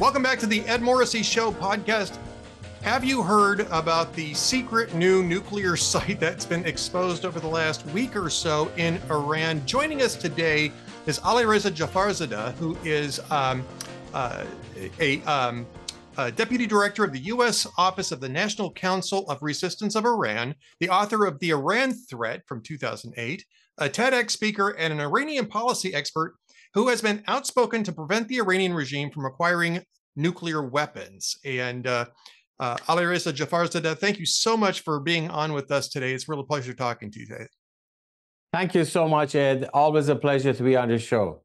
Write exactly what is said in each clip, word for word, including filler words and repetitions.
Welcome back to the Ed Morrissey Show podcast. Have you heard about the secret new nuclear site that's been exposed over the last week or so in Iran? Joining us today is Alireza Jafarzadeh, who is um, uh, a, um, a deputy director of the U S Office of the National Council of Resistance of Iran, the author of The Iran Threat from two thousand eight, a TEDx speaker, and an Iranian policy expert who has been outspoken to prevent the Iranian regime from acquiring nuclear weapons. And uh, uh, Alireza Jafarzadeh, thank you so much for being on with us today. It's a real pleasure talking to you today. Thank you so much, Ed. Always a pleasure to be on the show.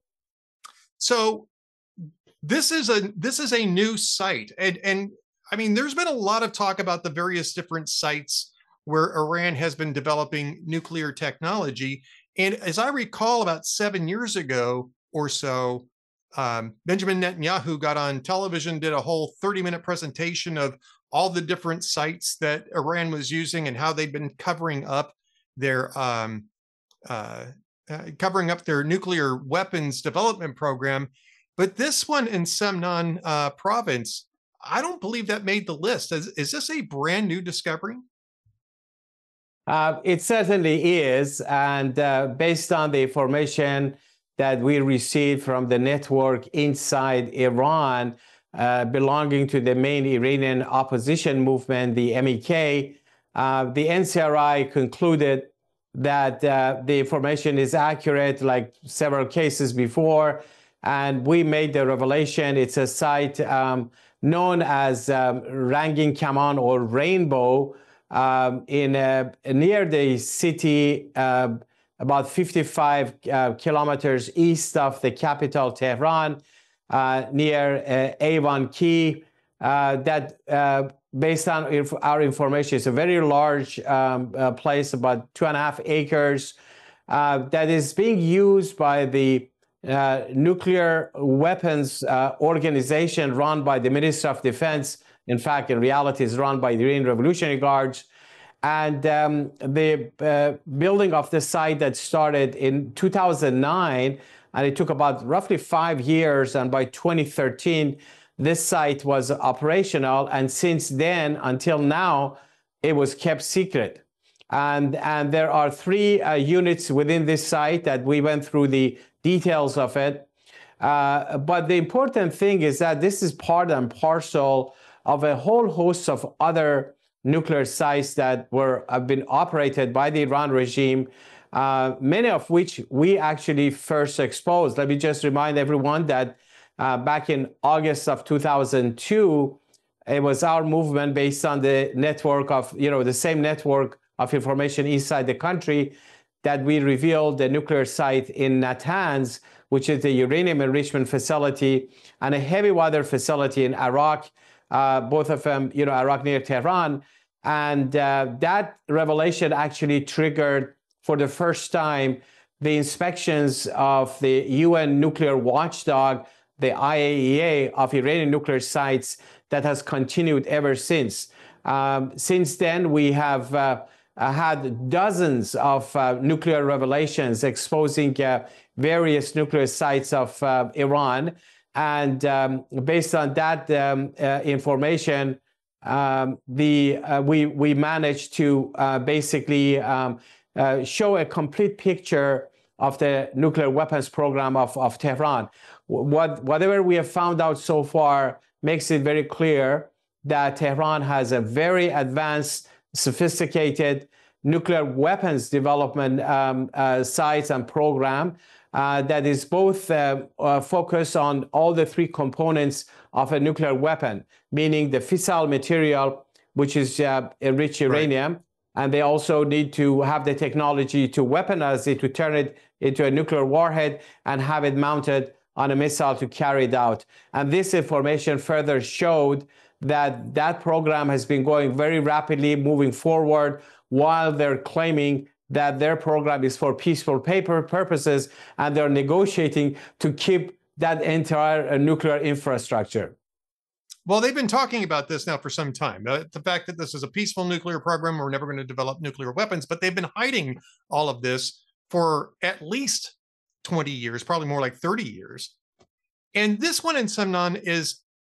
So this is a this is a new site, and and I mean, there's been a lot of talk about the various different sites where Iran has been developing nuclear technology. And as I recall, about seven years ago or so, um, Benjamin Netanyahu got on television, did a whole thirty minute presentation of all the different sites that Iran was using and how they'd been covering up their um, uh, uh, covering up their nuclear weapons development program. But this one in Semnan uh, province, I don't believe that made the list. Is, is this a brand new discovery? Uh, it certainly is. And uh, based on the information that we received from the network inside Iran, uh, belonging to the main Iranian opposition movement, the M E K, uh, the N C R I concluded that uh, the information is accurate, like several cases before. And we made the revelation. It's a site um, known as um, Rangin Kaman or Rainbow um, in uh, near the city, uh, about fifty-five uh, kilometers east of the capital, Tehran, uh, near uh, Avon Key. Uh, that, uh, based on inf our information, is a very large um, uh, place, about two and a half acres, uh, that is being used by the Uh, nuclear weapons uh, organization run by the Ministry of Defense. In fact, in reality, is run by the Iranian Revolutionary Guards. And um, the uh, building of the site that started in two thousand nine, and it took about roughly five years, and by twenty thirteen, this site was operational. And since then, until now, it was kept secret. And, and there are three uh, units within this site that we went through the details of it. Uh, but the important thing is that this is part and parcel of a whole host of other nuclear sites that were have been operated by the Iran regime, uh, many of which we actually first exposed. Let me just remind everyone that uh, back in August of two thousand two, it was our movement based on the network of, you know, the same network of information inside the country, that we revealed the nuclear site in Natanz, which is the uranium enrichment facility, and a heavy water facility in Iraq, uh, both of them, you know, Iraq near Tehran. And uh, that revelation actually triggered, for the first time, the inspections of the U N nuclear watchdog, the I A E A, of Iranian nuclear sites that has continued ever since. Um, since then, we have uh, Uh, had dozens of uh, nuclear revelations exposing uh, various nuclear sites of uh, Iran. And um, based on that um, uh, information, um, the, uh, we, we managed to uh, basically um, uh, show a complete picture of the nuclear weapons program of, of Tehran. What, whatever we have found out so far makes it very clear that Tehran has a very advanced, sophisticated nuclear weapons development um, uh, sites and program uh, that is both uh, uh, focused on all the three components of a nuclear weapon, meaning the fissile material, which is uh, enriched uranium, right. And they also need to have the technology to weaponize it, to turn it into a nuclear warhead and have it mounted on a missile to carry it out. And this information further showed that that program has been going very rapidly, moving forward, while they're claiming that their program is for peaceful paper purposes, and they're negotiating to keep that entire uh, nuclear infrastructure. Well, they've been talking about this now for some time. Uh, the fact that this is a peaceful nuclear program, we're never going to develop nuclear weapons, but they've been hiding all of this for at least twenty years, probably more like thirty years. And this one in Semnan is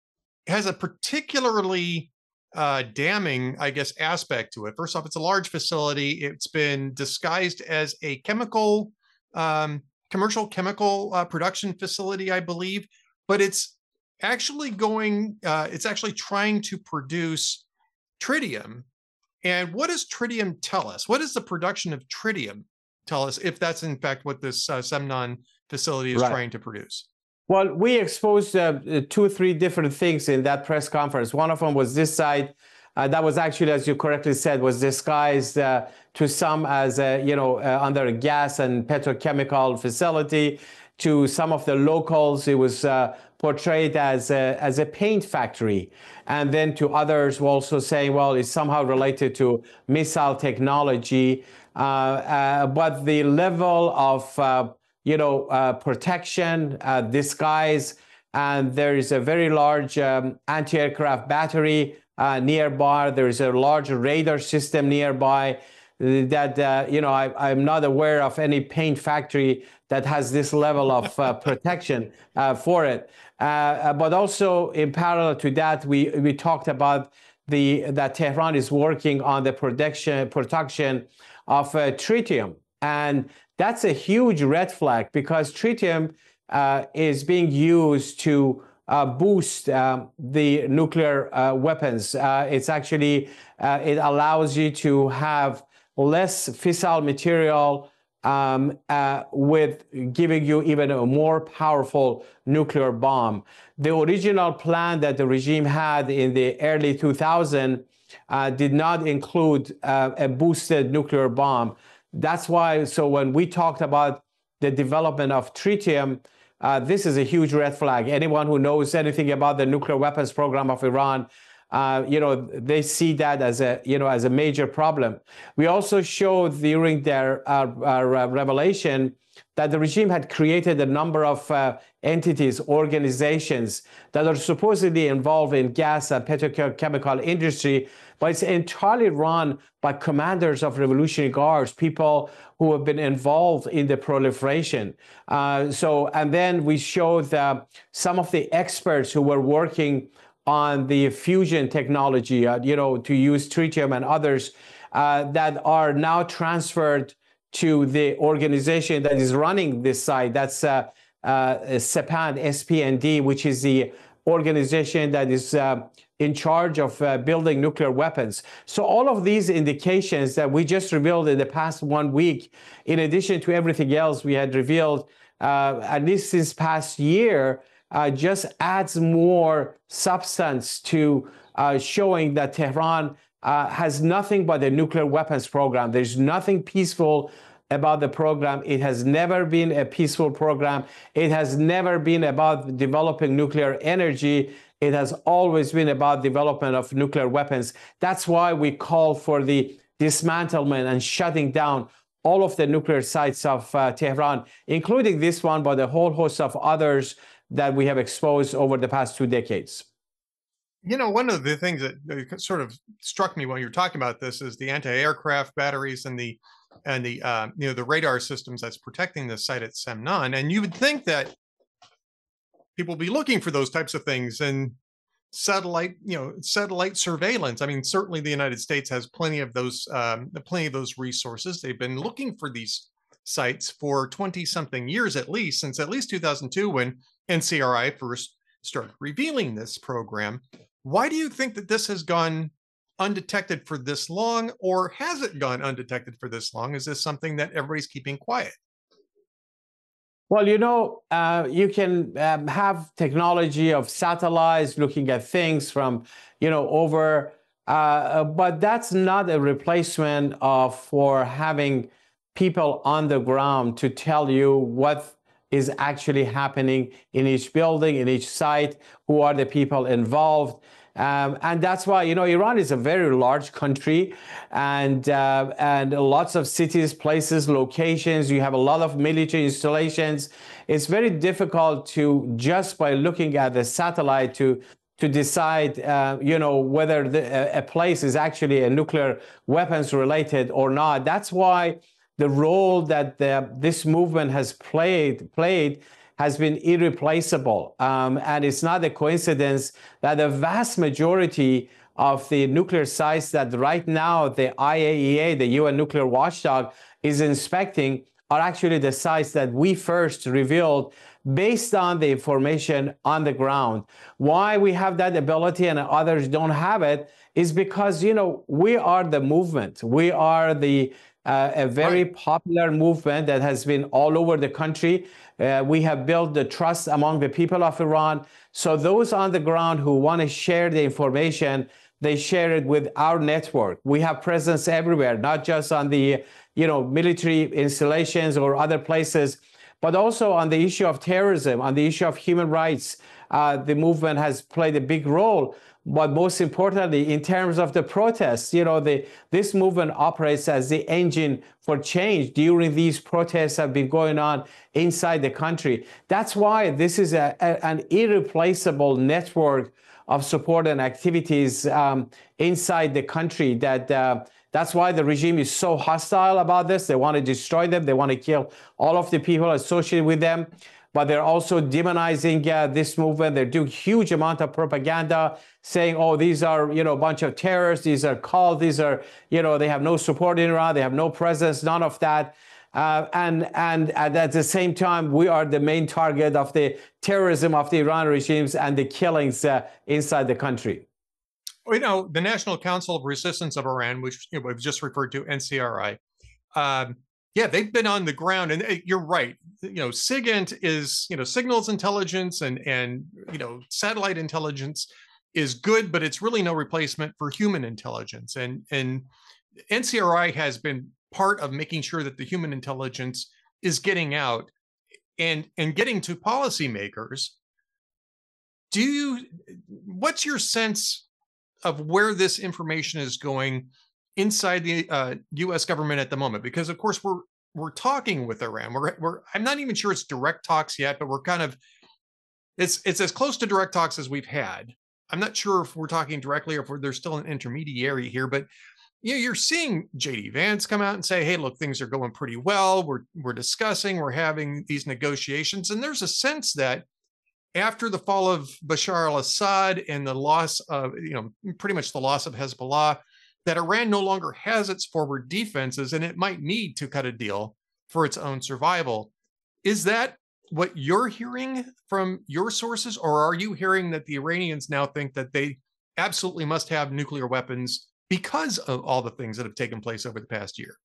has a particularly uh, damning, I guess, aspect to it. First off, it's a large facility. It's been disguised as a chemical, um, commercial chemical uh, production facility, I believe, but it's actually going, uh, it's actually trying to produce tritium. And what does tritium tell us? What does the production of tritium tell us, if that's in fact what this uh, Semnon facility is right. trying to produce? Well, we exposed uh, two or three different things in that press conference. One of them was this site uh, that was actually, as you correctly said, was disguised uh, to some as a, you know, uh, under a gas and petrochemical facility. To some of the locals, it was uh, portrayed as a, as a paint factory. And then to others were also saying, well, it's somehow related to missile technology. Uh, uh, but the level of uh, you know, uh, protection, uh, disguise, and there is a very large um, anti-aircraft battery uh, nearby. There is a large radar system nearby that, uh, you know, I, I'm not aware of any paint factory that has this level of uh, protection uh, for it. Uh, but also in parallel to that, we, we talked about the, that Tehran is working on the production, production of uh, tritium. And that's a huge red flag, because tritium uh, is being used to uh, boost um, the nuclear uh, weapons. Uh, it's actually, uh, it allows you to have less fissile material um, uh, with giving you even a more powerful nuclear bomb. The original plan that the regime had in the early two thousands uh, did not include uh, a boosted nuclear bomb. That's why, so when we talked about the development of tritium, uh, this is a huge red flag. Anyone who knows anything about the nuclear weapons program of Iran, uh, you know, they see that as a, you know, as a major problem. We also showed during their uh, uh, revelation that the regime had created a number of uh, entities, organizations that are supposedly involved in gas and petrochemical industry, but it's entirely run by commanders of Revolutionary Guards, people who have been involved in the proliferation. Uh, so, and then we showed uh, some of the experts who were working on the fusion technology, uh, you know, to use tritium and others uh, that are now transferred to the organization that is running this site. That's uh, uh, SEPAD, S P N D, which is the organization that is uh, in charge of uh, building nuclear weapons. So all of these indications that we just revealed in the past one week, in addition to everything else we had revealed, uh, at least this past year, uh, just adds more substance to uh, showing that Tehran uh, has nothing but a nuclear weapons program. There's nothing peaceful about the program. It has never been a peaceful program. It has never been about developing nuclear energy. It has always been about development of nuclear weapons. That's why we call for the dismantlement and shutting down all of the nuclear sites of uh, Tehran, including this one, but a whole host of others that we have exposed over the past two decades. You know, one of the things that sort of struck me when you were talking about this is the anti-aircraft batteries and the and the uh, you know the radar systems that's protecting the site at Semnon. And you would think that people be looking for those types of things and satellite, you know, satellite surveillance. I mean, certainly the United States has plenty of those, um, plenty of those resources. They've been looking for these sites for twenty something years, at least since at least two thousand two, when N C R I first started revealing this program. Why do you think that this has gone undetected for this long, or has it gone undetected for this long? Is this something that everybody's keeping quiet? Well, you know, uh, you can um, have technology of satellites looking at things from, you know, over, uh, but that's not a replacement of for having people on the ground to tell you what is actually happening in each building, in each site, who are the people involved. Um, and that's why, you know, Iran is a very large country, and uh, and lots of cities, places, locations. You have a lot of military installations. It's very difficult to, just by looking at the satellite, to to decide, uh, you know, whether the, a place is actually a nuclear weapons related or not. That's why the role that the, this movement has played played has been irreplaceable. Um, and it's not a coincidence that the vast majority of the nuclear sites that right now the I A E A, the U N nuclear watchdog, is inspecting are actually the sites that we first revealed based on the information on the ground. Why we have that ability and others don't have it is because, you know, we are the movement. We are the uh, a very right. popular movement that has been all over the country. Uh, we have built the trust among the people of Iran. So those on the ground who want to share the information, they share it with our network. We have presence everywhere, not just on the, you know, military installations or other places, but also on the issue of terrorism, on the issue of human rights. Uh, the movement has played a big role. But most importantly, in terms of the protests, you know, the, this movement operates as the engine for change during these protests have been going on inside the country. That's why this is a, a, an irreplaceable network of support and activities um, inside the country. That uh, that's why the regime is so hostile about this. They want to destroy them. They want to kill all of the people associated with them. But they're also demonizing uh, this movement. They're doing huge amount of propaganda, saying, "Oh, these are, you know, a bunch of terrorists. These are cults. These are, you know, they have no support in Iran. They have no presence. None of that." Uh, and and at the same time, we are the main target of the terrorism of the Iran regimes and the killings uh, inside the country. You know, the National Council of Resistance of Iran, which you know, we've just referred to, N C R I. Um, Yeah, they've been on the ground, and you're right. You know, SIGINT is, you know, signals intelligence and and you know, satellite intelligence is good, but it's really no replacement for human intelligence. And and N C R I has been part of making sure that the human intelligence is getting out and and getting to policymakers. Do you? What's your sense of where this information is going inside the uh, U S government at the moment? Because of course we're we're talking with Iran. We're we're I'm not even sure it's direct talks yet, but we're kind of it's it's as close to direct talks as we've had. I'm not sure if we're talking directly or if there's still an intermediary here, but you know, you're seeing J D Vance come out and say, "Hey, look, things are going pretty well. We're we're discussing, we're having these negotiations," and there's a sense that after the fall of Bashar al-Assad and the loss of, you know, pretty much the loss of Hezbollah, that Iran no longer has its forward defenses and it might need to cut a deal for its own survival. Is that what you're hearing from your sources, or are you hearing that the Iranians now think that they absolutely must have nuclear weapons because of all the things that have taken place over the past year?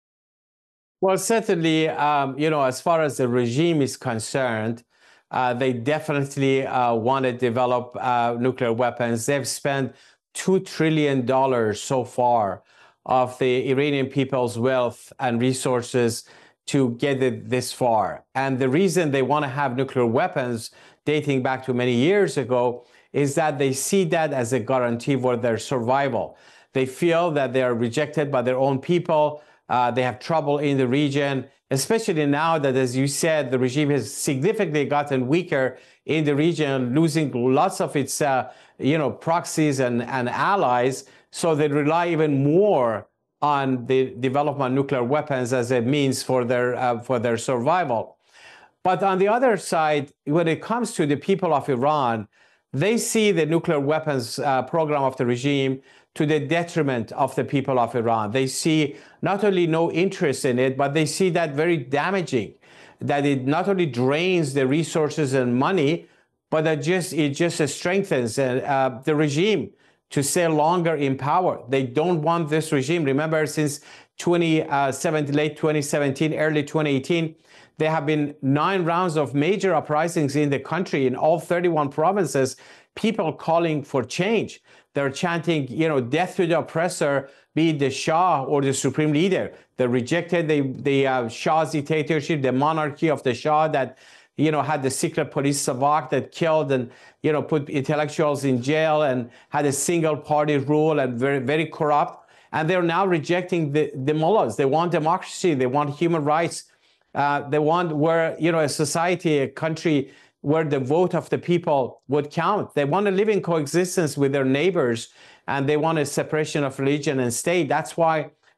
Well, certainly, um, you know, as far as the regime is concerned, uh, they definitely uh, want to develop uh, nuclear weapons. They've spent two trillion dollars so far of the Iranian people's wealth and resources to get it this far. And the reason they want to have nuclear weapons dating back to many years ago is that they see that as a guarantee for their survival. They feel that they are rejected by their own people. Uh, they have trouble in the region, especially now that, as you said, the regime has significantly gotten weaker in the region, losing lots of its uh, you know, proxies and, and allies. So they rely even more on the development of nuclear weapons as a means for their, uh, for their survival. But on the other side, when it comes to the people of Iran, they see the nuclear weapons uh, program of the regime to the detriment of the people of Iran. They see not only no interest in it, but they see that very damaging, that it not only drains the resources and money, but that just it just strengthens uh, the regime to stay longer in power. They don't want this regime. Remember, since twenty seventeen, late twenty seventeen, early twenty eighteen, there have been nine rounds of major uprisings in the country in all thirty-one provinces, people calling for change. They're chanting, you know, death to the oppressor, be it the Shah or the supreme leader. They rejected the, the uh, Shah's dictatorship, the monarchy of the Shah that, you know, had the secret police savak that killed and, you know, put intellectuals in jail and had a single party rule and very, very corrupt. And they're now rejecting the, the mullahs. They want democracy. They want human rights. Uh, they want where, you know, a society, a country where the vote of the people would count. They want to live in coexistence with their neighbors, and they want a separation of religion and state. That's why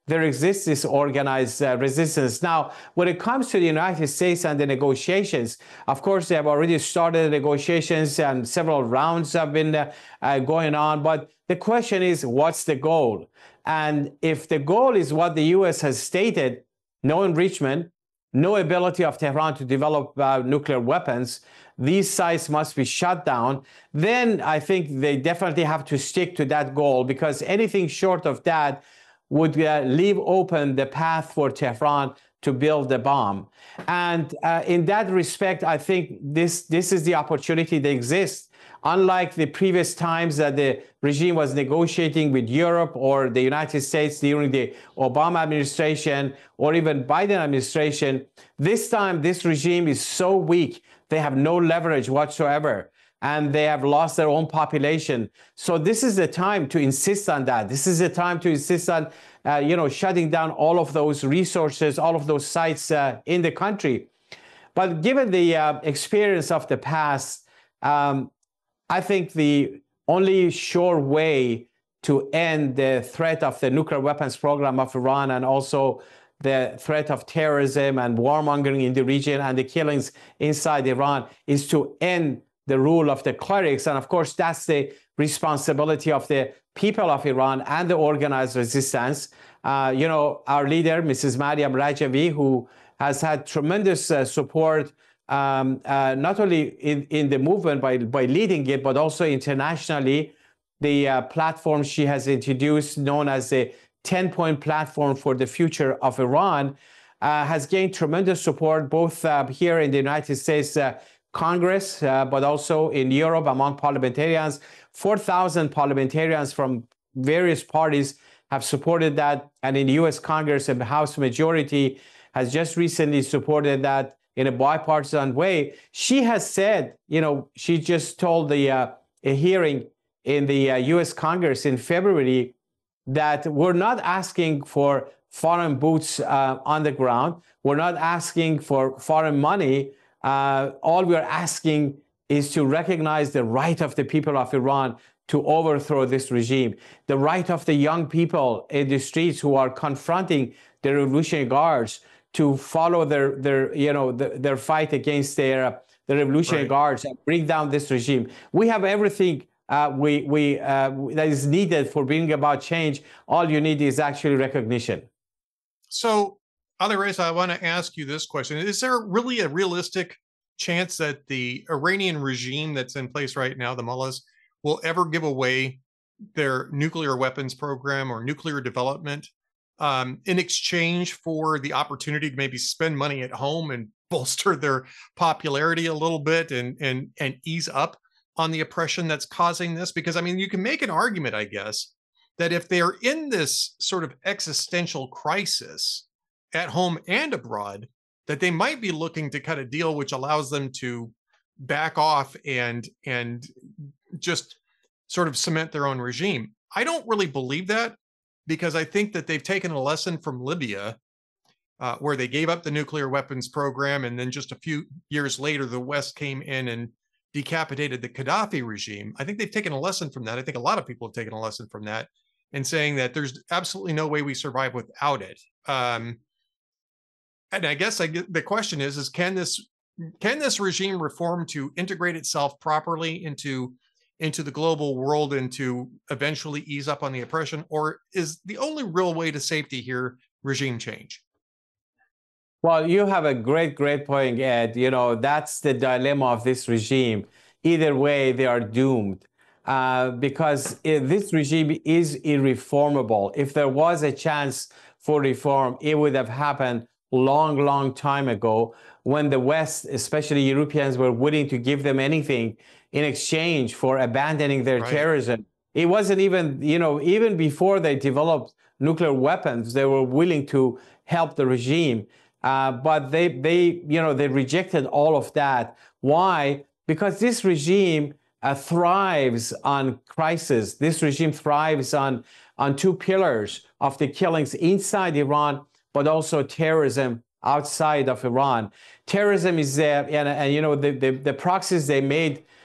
there exists this organized uh, resistance. Now, when it comes to the United States and the negotiations, of course, they have already started the negotiations and several rounds have been uh, uh, going on. But the question is, what's the goal? And if the goal is what the U S has stated, no enrichment, no ability of Tehran to develop uh, nuclear weapons, these sites must be shut down, then I think they definitely have to stick to that goal, because anything short of that would uh, leave open the path for Tehran to build the bomb. And uh, in that respect, I think this, this is the opportunity that exists. Unlike the previous times that the regime was negotiating with Europe or the United States during the Obama administration or even Biden administration, this time this regime is so weak, they have no leverage whatsoever, and they have lost their own population. So this is the time to insist on that. This is the time to insist on, uh, you know, shutting down all of those resources, all of those sites uh, in the country. But given the uh, experience of the past, um, I think the only sure way to end the threat of the nuclear weapons program of Iran, and also the threat of terrorism and warmongering in the region and the killings inside Iran, is to end the rule of the clerics. And of course, that's the responsibility of the people of Iran and the organized resistance. Uh, you know, our leader, Missus Maryam Rajavi, who has had tremendous uh, support Um, uh, not only in, in the movement by, by leading it, but also internationally. The uh, platform she has introduced, known as the ten-point platform for the future of Iran, uh, has gained tremendous support both uh, here in the United States uh, Congress, uh, but also in Europe among parliamentarians. four thousand parliamentarians from various parties have supported that, and in the U S Congress, the House majority has just recently supported that in a bipartisan way. She has said, you know, she just told the uh, a hearing in the uh, U S Congress in February that we're not asking for foreign boots uh, on the ground. We're not asking for foreign money. Uh, all we're asking is to recognize the right of the people of Iran to overthrow this regime, the right of the young people in the streets who are confronting the Revolutionary Guards to follow their, their you know, the, their fight against their, uh, the Revolutionary right. Guards and bring down this regime. We have everything uh, we, we, uh, that is needed for bringing about change. All you need is actually recognition. So, Alireza, I want to ask you this question. Is there really a realistic chance that the Iranian regime that's in place right now, the mullahs, will ever give away their nuclear weapons program or nuclear development um, in exchange for the opportunity to maybe spend money at home and bolster their popularity a little bit and, and, and ease up on the oppression that's causing this? Because, I mean, you can make an argument, I guess, that if they're in this sort of existential crisis at home and abroad, that they might be looking to cut a deal which allows them to back off and and just sort of cement their own regime. I don't really believe that, because I think that they've taken a lesson from Libya, uh, where they gave up the nuclear weapons program, and then just a few years later, the West came in and decapitated the Gaddafi regime. I think they've taken a lesson from that. I think a lot of people have taken a lesson from that, and saying that there's absolutely no way we survive without it. Um, and I guess I get, the question is, is can this can this regime reform to integrate itself properly into into the global world and to eventually ease up on the oppression? Or is the only real way to safety here regime change? Well, you have a great, great point, Ed. You know, that's the dilemma of this regime. Either way, they are doomed. Uh, because this regime is irreformable. If there was a chance for reform, it would have happened long, long time ago, when the West, especially Europeans, were willing to give them anything in exchange for abandoning their right. terrorism. It wasn't even, you know, even before they developed nuclear weapons, they were willing to help the regime. Uh, but they, they, you know, they rejected all of that. Why? Because this regime Uh, thrives on crisis. This regime thrives on, on two pillars of the killings inside Iran, but also terrorism outside of Iran. Terrorism is, uh, and, and you know, the, the, the proxies they made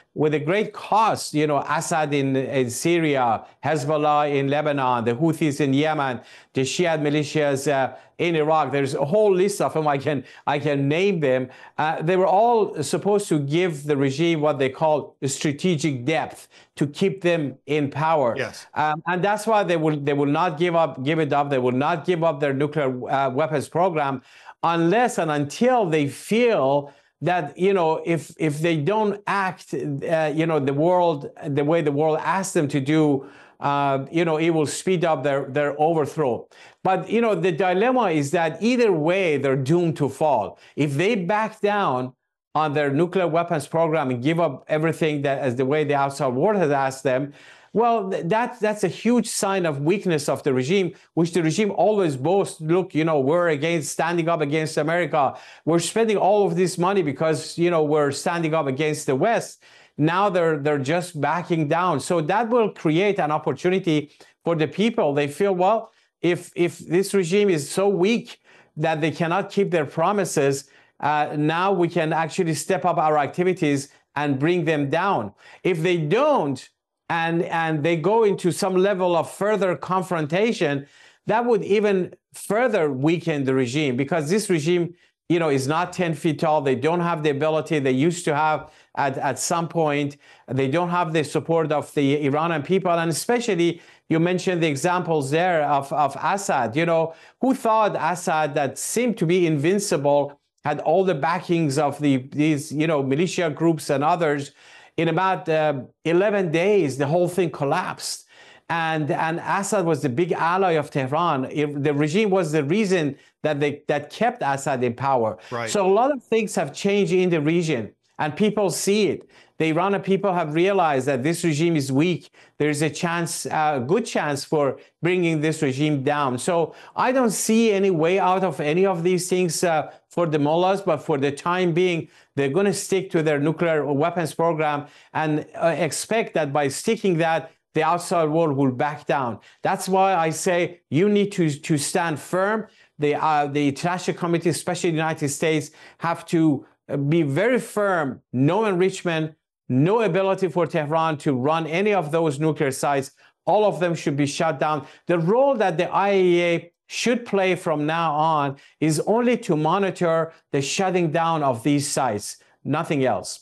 with a great cost, you know, Assad in, in Syria, Hezbollah in Lebanon, the Houthis in Yemen, the Shia militias uh, in Iraq. There's a whole list of them. I can, I can name them. Uh, they were all supposed to give the regime what they call strategic depth to keep them in power. Yes. Um, and that's why they will, they will not give up, give it up. They will not give up their nuclear uh, weapons program unless and until they feel that, you know, if if they don't act, uh, you know, the world, the way the world asks them to do, uh, you know, it will speed up their, their overthrow. But, you know, the dilemma is that either way, they're doomed to fall. If they back down on their nuclear weapons program and give up everything that as the way the outside world has asked them, well, that, that's a huge sign of weakness of the regime, which the regime always boasts, look, you know, we're against standing up against America. We're spending all of this money because, you know, we're standing up against the West. Now they're, they're just backing down. So that will create an opportunity for the people. They feel, well, if, if this regime is so weak that they cannot keep their promises, uh, now we can actually step up our activities and bring them down. If they don't, and and they go into some level of further confrontation, that would even further weaken the regime, because this regime, you know, is not ten feet tall. They don't have the ability they used to have at, at some point. They don't have the support of the Iranian people. And especially, you mentioned the examples there of, of Assad. You know, who thought Assad, that seemed to be invincible, had all the backings of the these, you know, militia groups and others? In about uh, eleven days, the whole thing collapsed. And, and Assad was the big ally of Tehran. It, the regime was the reason that, they, that kept Assad in power. Right. So a lot of things have changed in the region, and people see it. The Iranian people have realized that this regime is weak. There's a chance, a uh, good chance for bringing this regime down. So I don't see any way out of any of these things uh, for the mullahs, but for the time being, they're going to stick to their nuclear weapons program and uh, expect that by sticking that, the outside world will back down. That's why I say you need to, to stand firm. The, uh, the international community, especially the United States, have to be very firm. No enrichment, no ability for Tehran to run any of those nuclear sites. All of them should be shut down. The role that the I A E A should play from now on is only to monitor the shutting down of these sites, nothing else.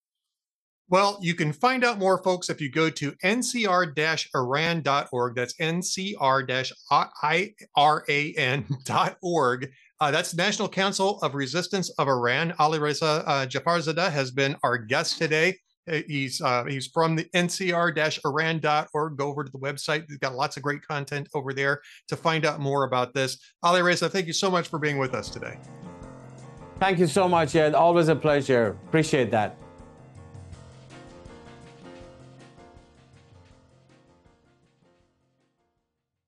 Well, you can find out more, folks, if you go to N C R dash Iran dot org. That's N C R dash I R A N dot org. Uh, that's National Council of Resistance of Iran. Alireza uh, Jafarzadeh has been our guest today. He's uh, he's from the N C R dash Iran dot org. Go over to the website. We've got lots of great content over there to find out more about this. Alireza, thank you so much for being with us today. Thank you so much, Ed. Always a pleasure. Appreciate that.